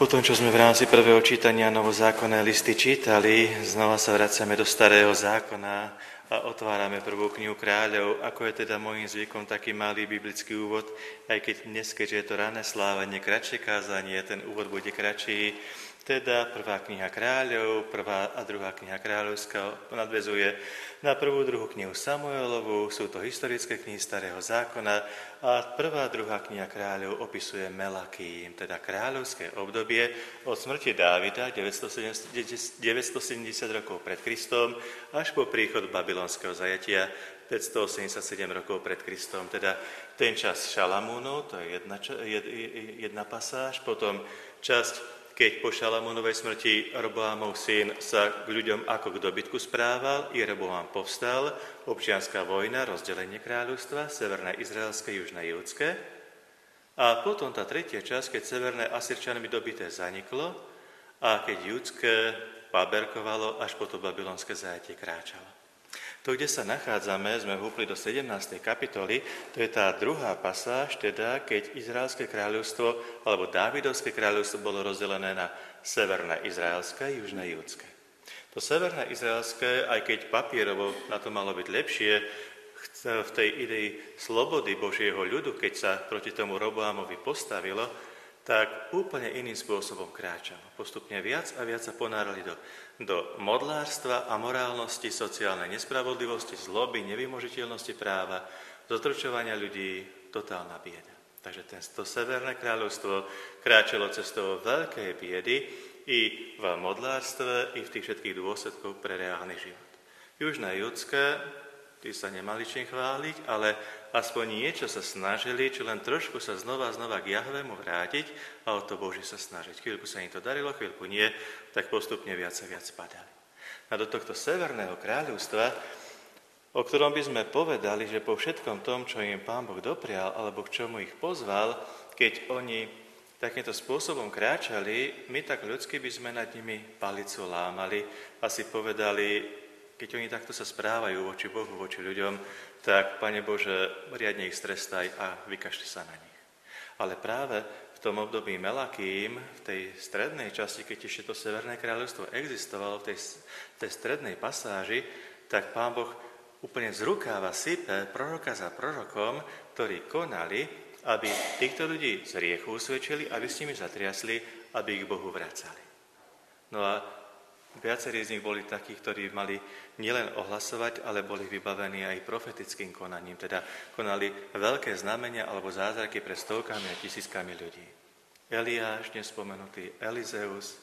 Po tom, čo sme v rámci prvého čítania novozákonné listy čítali, znova sa vraciame do starého zákona a otvárame prvú knihu Kráľov. Ako je teda môjim zvykom taký malý biblický úvod, aj keď dnes, keďže je to rané slávenie, kratšie kázanie, ten úvod bude kratší. Teda prvá kniha Kráľov, prvá a druhá kniha Kráľovská nadväzuje na prvú, druhú knihu Samuelovu, sú to historické knihy starého zákona a prvá, druhá kniha Kráľov opisuje Melakím, teda kráľovské obdobie od smrti Dávida 970 rokov pred Kristom až po príchod babylonského zajatia 587 rokov pred Kristom, teda ten čas Šalamúnov, to je jedna pasáž, potom časť, keď po Šalamúnovej smrti Roboámov syn sa k ľuďom ako k dobytku správal, Jeroboám povstal, občianská vojna, rozdelenie kráľovstva, severné izraelské, južné júdske. A potom tá tretia časť, keď severné Asyrčanmi dobité zaniklo a keď júdske paberkovalo, až po to babylonské zajatie kráčalo. To, kde sa nachádzame, sme vúpli do 17. kapitoly, to je tá druhá pasáž, teda keď Izraelské kráľovstvo, alebo Dávidovské kráľovstvo bolo rozdelené na severné izraelské a južné júdske. To severné izraelské, aj keď papierovo na to malo byť lepšie, v tej idei slobody Božieho ľudu, keď sa proti tomu Roboámovi postavilo, tak úplne iným spôsobom kráčalo. Postupne viac a viac sa ponárali do modlárstva a morálnosti, sociálnej nespravodlivosti, zloby, nevymožiteľnosti práva, zotročovania ľudí, totálna bieda. Takže to severné kráľovstvo kráčalo cestou veľkej biedy i v modlárstve, i v tých všetkých dôsledkoch pre reálny život. Južné judské, tí sa nemali čím chváliť, ale aspoň niečo sa snažili, či len trošku sa znova k Jahvému vrátiť a o to Boží sa snažiť. Chvíľku sa im to darilo, chvíľku nie, tak postupne viac a viac padali. A do tohto severného kráľovstva, o ktorom by sme povedali, že po všetkom tom, čo im Pán Boh doprial, alebo k čomu ich pozval, keď oni takýmto spôsobom kráčali, my tak ľudsky by sme nad nimi palicu lámali a si povedali, keď oni takto sa správajú voči Bohu, voči ľuďom, tak, Pane Bože, riadne ich strestaj a vykašli sa na nich. Ale práve v tom období Melakím, v tej strednej časti, keď ešte to Severné kráľovstvo existovalo, v tej strednej pasáži, tak Pán Boh úplne z rukáva sype proroka za prorokom, ktorí konali, aby týchto ľudí z hriechu usvedčili, aby s nimi zatriasli, aby ich Bohu vracali. No a viacerí z nich boli takí, ktorí mali nielen ohlasovať, ale boli vybavení aj profetickým konaním, teda konali veľké znamenia alebo zázraky pre stovkami a tisíckami ľudí. Eliáš, dnes spomenutý Elizeus,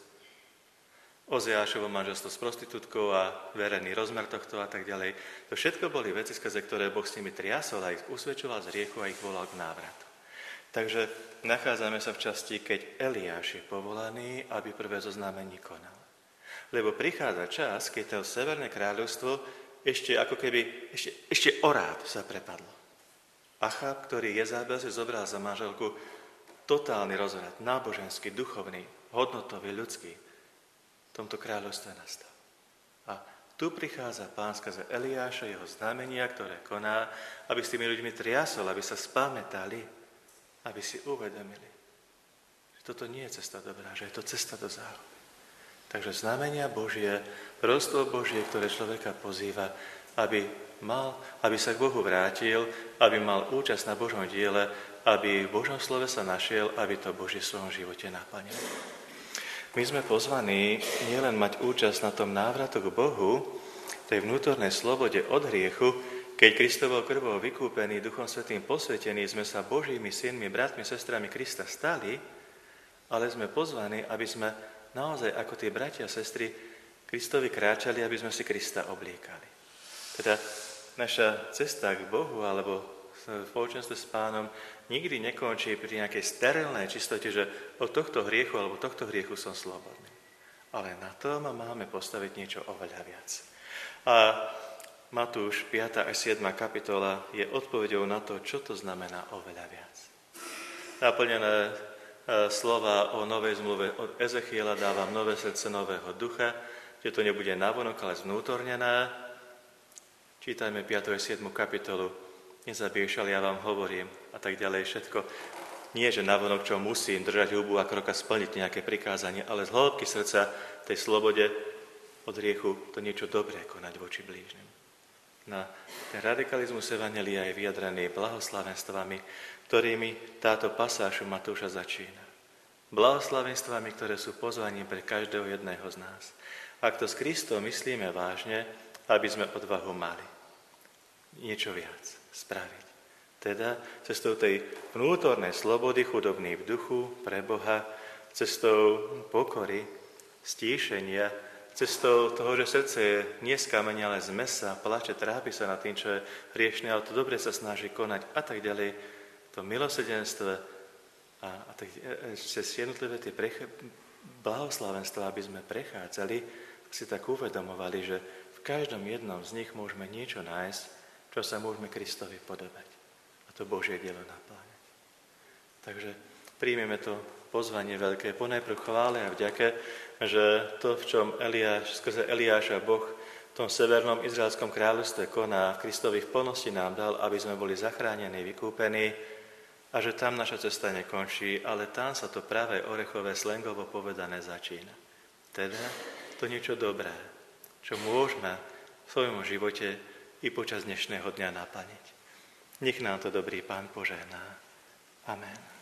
Ozeášovo manželstvo s prostitútkou a verejný rozmer tohto a tak ďalej. To všetko boli veci, skrze ktoré Boh s nimi triasol a ich usvedčoval z hriechu a ich volal k návratu. Takže nachádzame sa v časti, keď Eliáš je povolaný, aby prvé zoznamení konal. Lebo prichádza čas, keď to severné kráľovstvo ešte ako keby, ešte o rád sa prepadlo. Achab, ktorý Jezabel si zobral za manželku, totálny rozvrat, náboženský, duchovný, hodnotový, ľudský, v tomto kráľovstve nastal. A tu prichádza Pán skrze Eliáša, jeho znamenia, ktoré koná, aby s tými ľuďmi triasol, aby sa spamätali, aby si uvedomili, že toto nie je cesta dobrá, že je to cesta do záhuby. Takže znamenia Božie, proroctvo Božie, ktoré človeka pozýva, aby sa k Bohu vrátil, aby mal účasť na Božom diele, aby v Božom slove sa našiel, aby to Božie v svojom živote naplnil. My sme pozvaní nielen mať účasť na tom návratu k Bohu, tej vnútornej slobode od hriechu, keď Kristovou krvou vykúpení, Duchom Svätým posvetení, sme sa Božími synmi, bratmi, sestrami Krista stali, ale sme pozvaní, aby sme naozaj ako tí bratia a sestry Kristovi kráčali, aby sme si Krista obliekali. Teda naša cesta k Bohu alebo v spoločenstve s Pánom nikdy nekončí pri nejakej sterilnej čistote, že od tohto hriechu alebo tohto hriechu som slobodný. Ale na tom máme postaviť niečo oveľa viac. A Matúš 5. až 7. kapitola je odpoveďou na to, čo to znamená oveľa viac. Naplnené slova o novej zmluve od Ezechiela, dávam nové srdce nového ducha, že to nebude navonok, ale zvnútornená. Čítajme 5. a 7. kapitolu. Nezabiješ, ale ja vám hovorím a tak ďalej všetko. Nie, že navonok, čo musím držať hubu a kroka splniť nejaké prikázanie, ale z hĺbky srdca tej slobode od hriechu to niečo dobré konať voči blížnym. No, ten radikalizmus evanjelia je vyjadrený blahoslavenstvami, ktorými táto pasáž Matúša začína. Blahoslavenstvami, ktoré sú pozvaním pre každého jedného z nás. Ak to s Kristom myslíme vážne, aby sme odvahu mali niečo viac spraviť. Teda cestou tej vnútornej slobody, chudobný v duchu, pre Boha, cestou pokory, stíšenia, cestou toho, že srdce je nie z kameňa, ale z mesa, plače, trápi sa nad tým, čo je hriešne, ale to dobre sa snaží konať a tak ďalej. To milosrdenstvo a tak cez jednotlivé tie blahoslavenstva, aby sme prechádzali, si tak uvedomovali, že v každom jednom z nich môžeme niečo nájsť, čo sa môžeme Kristovi podobať. A to Božie dielo napláňať. Takže príjmeme to pozvanie veľké, ponajprv chvále a vďake, že to, v čom skrze Eliáša Boh v tom severnom izraelskom kráľovstve koná, v Kristových plnosti nám dal, aby sme boli zachránení, vykúpení a že tam naša cesta nekončí, ale tam sa to práve orechové slangovo povedané začína. Teda to niečo dobré, čo môžeme v svojom živote i počas dnešného dňa naplniť. Nech nám to dobrý Pán požehná. Amen.